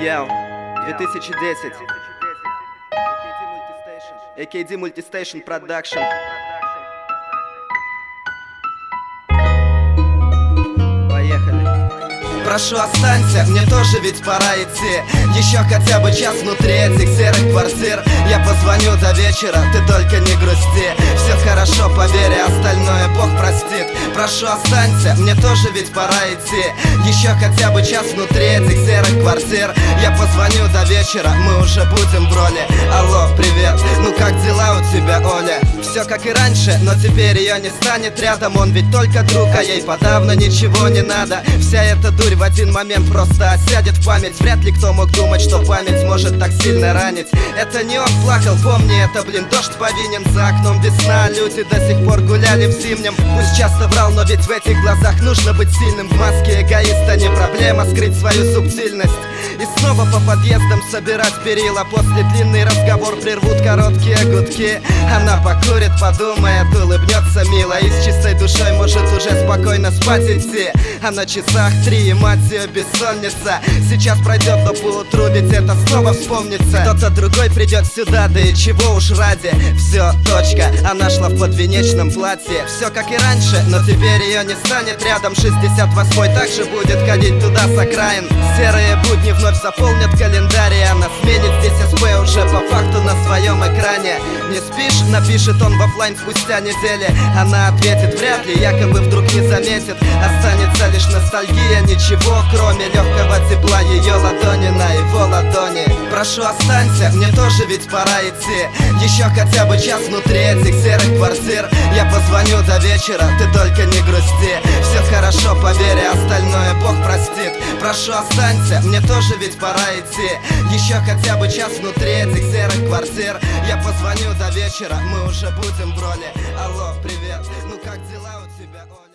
Яу, 2010. AKD Multistation Production. Поехали. Прошу, останься, мне тоже ведь пора идти. Еще хотя бы час внутри этих серых квартир. Я позвоню до вечера, ты только не грусти. Все хорошо, поверь, остальное Бог простит. Прошу, останься, мне тоже ведь пора идти. Еще хотя бы час внутри этих серых квартир. Я позвоню до вечера, мы уже будем в роли. Алло, привет, ну как дела у тебя, Оля? Все как и раньше, но теперь ее не станет рядом. Он ведь только друг, а ей подавно ничего не надо. Вся эта дурь в один момент просто осядет в память. Вряд ли кто мог думать, что память может так сильно ранить. Это не он плакал, помни, это, дождь повинен. За окном весна, люди до сих пор гуляли в зимнем. Пусть часто врал, но ведь в этих глазах нужно быть сильным. В маске эгоиста не проблема скрыть свою субтильность. И снова по подъездам собирать перила. После длинный разговор прервут короткие гудки. Она покурит, подумает, улыбнется мило. И с чистой душой может уже спокойно спать идти. А на часах 3, и мать ее бессонница. Сейчас пройдет до поутру, ведь это снова вспомнится. Кто-то другой придет сюда, да и чего уж ради. Все, точка, она шла в подвенечном платье. Все как и раньше, но теперь ее не станет рядом. 68-й также будет ходить туда с окраин. Серые будни вновь заполнят календарь. И она сменит здесь СП уже по факту на своем экране. Не спишь? Напишет он в оффлайн спустя недели. Она ответит вряд ли, якобы вдруг не заметит. Останется лишь ностальгия, ничего кроме легкого тепла ее ладони на его ладони. Прошу, останься, мне тоже ведь пора идти. Еще хотя бы час внутри этих серых квартир. Я позвоню до вечера, ты только не грусти. Все хорошо, поверь, остальное Бог простит. Прошу, останься, мне тоже ведь пора идти. Еще хотя бы час внутри этих серых квартир. Я позвоню до вечера, мы уже будем в роли. Алло, привет, ну как дела у тебя?